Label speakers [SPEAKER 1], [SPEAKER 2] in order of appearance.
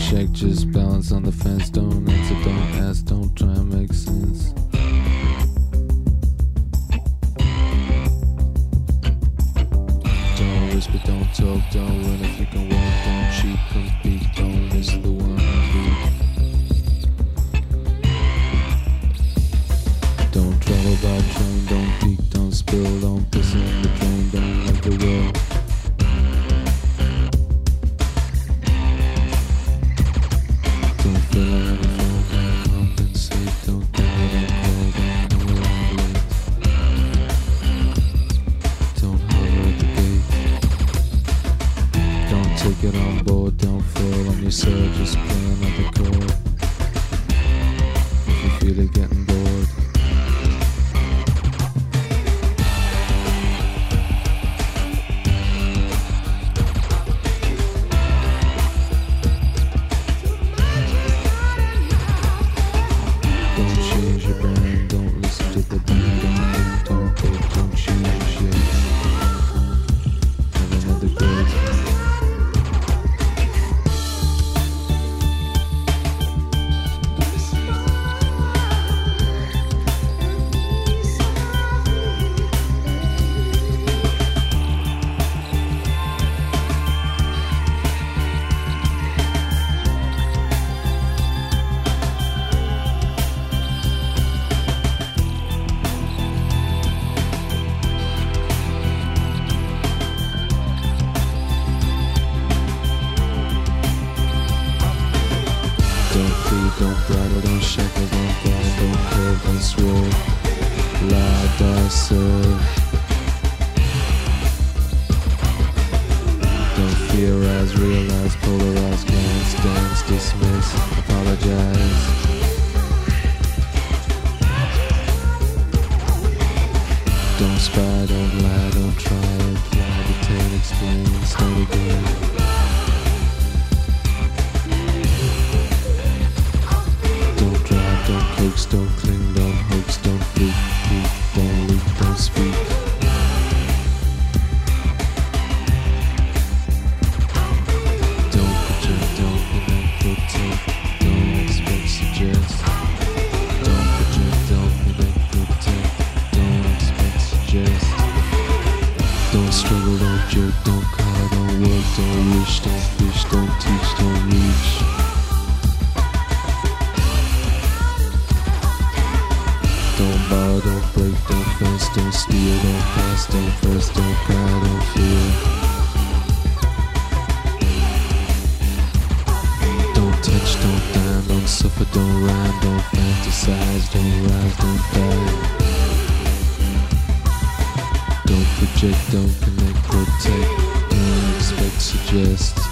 [SPEAKER 1] check, just balance on the fence. Don't answer, don't ask, don't try and make sense. Don't whisper, don't talk, don't run if you can walk. Don't cheat, compete, don't miss the one beat. Don't travel by train, don't peek, don't spill, don't piss in the drain, don't like the will. Don't feel like a phone, don't compensate, don't call, don't call, don't know I'm late. Don't hover at the gate. Don't take it on board, don't fall on yourself, just play another chord. If you feel it getting bored. Don't change your brain, don't listen to the band, don't take, don't choose your shit. Have another grade. Don't plead, don't bridle, don't shackle, don't guide, don't curve, don't swerve. Lie, die, serve. Don't theorize, realize, polarize, glance, dance, dismiss, apologize. Don't spy, don't lie, don't try, imply, detain, explain, start again. Don't coax, don't cling, don't hoax, don't fleek, don't leak, don't speak. Don't project, don't connect, protect, don't expect, suggest. Don't project, don't connect, protect, don't expect, suggest. Don't struggle, don't jerk, don't call, don't work, don't wish, don't fish, don't teach, don't reach. Don't borrow, don't break, don't fence, don't steal, don't pass, don't press, don't cry, don't feel. Don't touch, don't dine, don't suffer, don't rhyme, don't fantasize, don't rise, don't die. Don't project, don't connect, protect, don't expect, suggest.